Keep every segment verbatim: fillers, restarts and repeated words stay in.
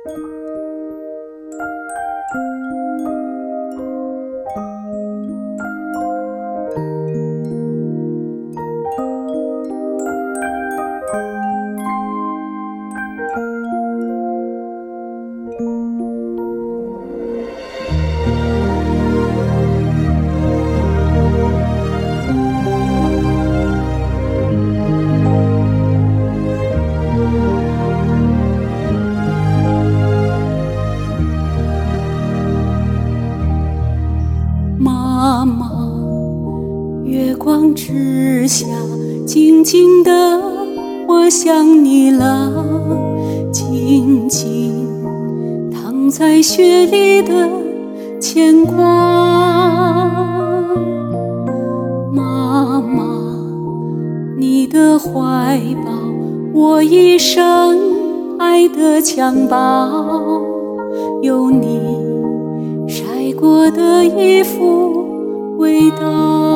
妈妈，月光之下，静静的，我想你了。静静躺在雪里的牵挂。妈妈，你的怀抱，我一生爱的襁褓，有你晒过的衣服味道。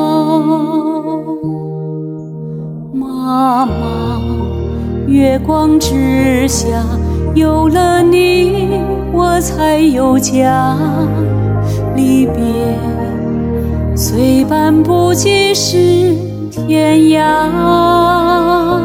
妈妈，月光之下，有了你我才有家。离别虽半步即是天涯，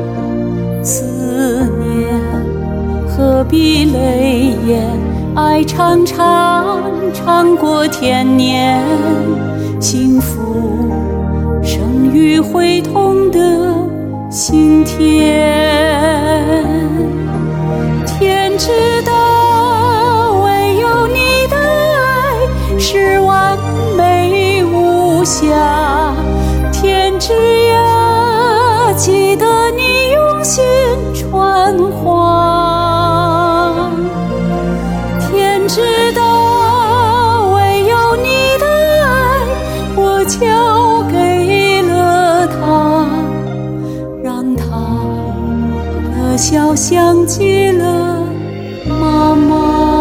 思念何必泪眼，爱长长长过天年。幸福生于会痛的心田。天知道唯有你的爱是完美无瑕，天知呀记得你用心传话。天知道唯有你的爱我交给了他，让他的笑像极了妈妈。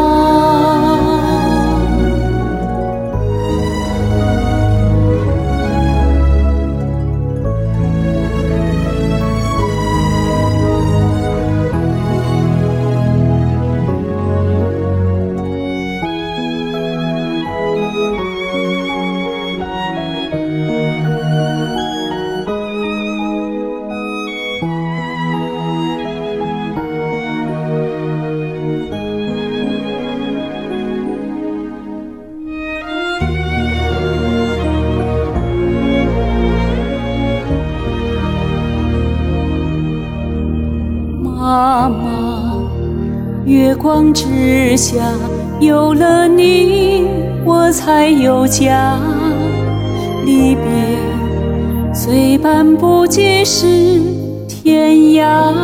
妈妈，月光之下，有了你我才有家。离别虽半步即是天涯，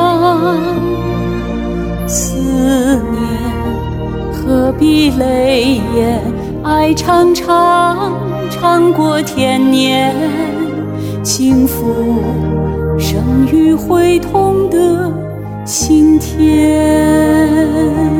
思念何必泪眼，爱长长长过天年。幸福生于会痛的心田。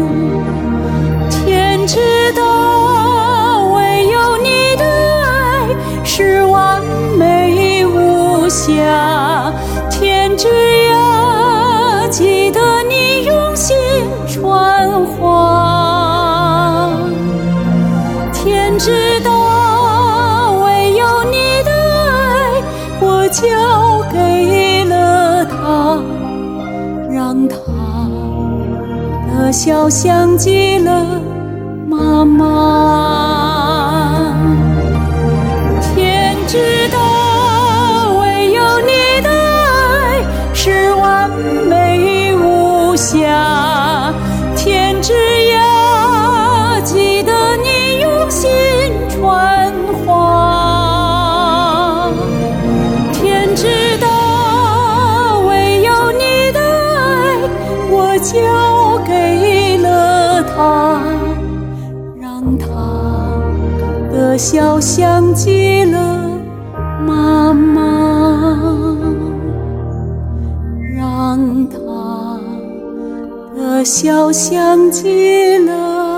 天知道唯有你的爱是完美无瑕，天知呀记得你用心传话。天知道唯有你的爱我交给了他，让他的笑像极了妈妈。天知道唯有你的爱是完美无瑕，天知呀记得你用心传话。天知道唯有你的爱我交给了他，让他的笑像极了妈妈，让他的笑像极了